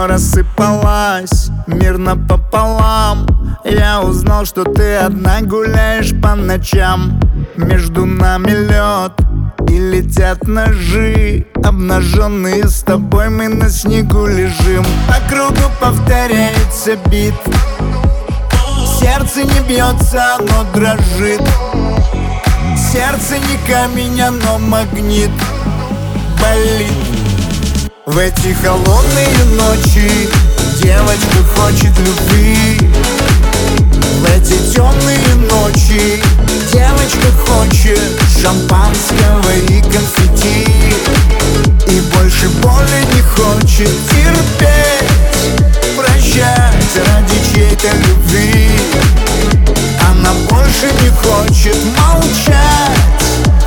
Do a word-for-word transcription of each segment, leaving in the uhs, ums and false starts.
все рассыпалось мирно пополам. Я узнал, что ты одна гуляешь по ночам. Между нами лед и летят ножи. Обнаженные с тобой мы на снегу лежим. По кругу повторяется бит. Сердце не бьется, оно дрожит. Сердце не камень, оно магнит. Болит. В эти холодные ночи девочка хочет любви. В эти темные ночи девочка хочет шампанского и конфетти. И больше боли не хочет терпеть, прощать ради чьей-то любви. Она больше не хочет молчать.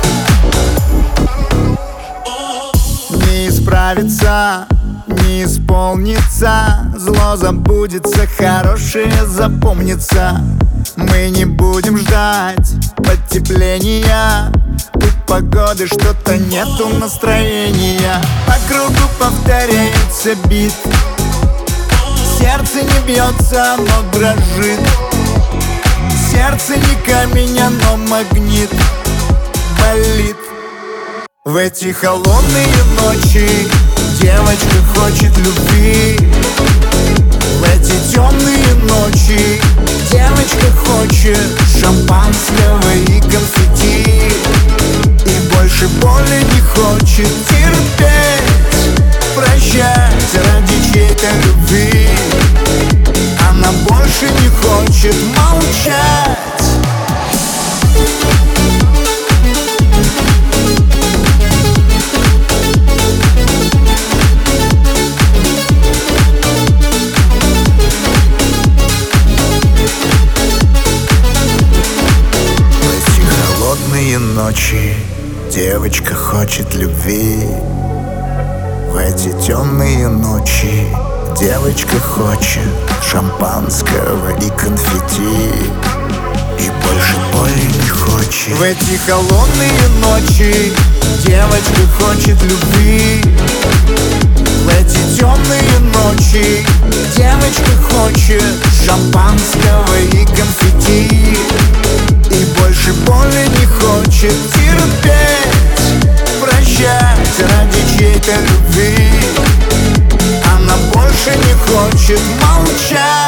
Не исправится, не исполнится. Зло забудется, хорошее запомнится. Мы не будем ждать потепления. У погоды что-то нету настроения. По кругу повторяется бит. Сердце не бьется, оно дрожит. Сердце не камень, оно магнит. Болит. В эти холодные ночи девочка хочет любви. В эти темные ночи девочка хочет шампанского и конфетти. И больше боли не хочет терпеть, прощать ради чьей-то любви. Она больше не хочет молчать. Ночи девочка хочет любви. В эти темные ночи девочка хочет шампанского и конфетти. И больше боли не хочет. В эти холодные ночи девочка хочет любви. В эти темные ночи девочка хочет шампанского и конфетти. И больше боли не хочет терпеть, прощать ради чьей-то любви. Она больше не хочет молчать.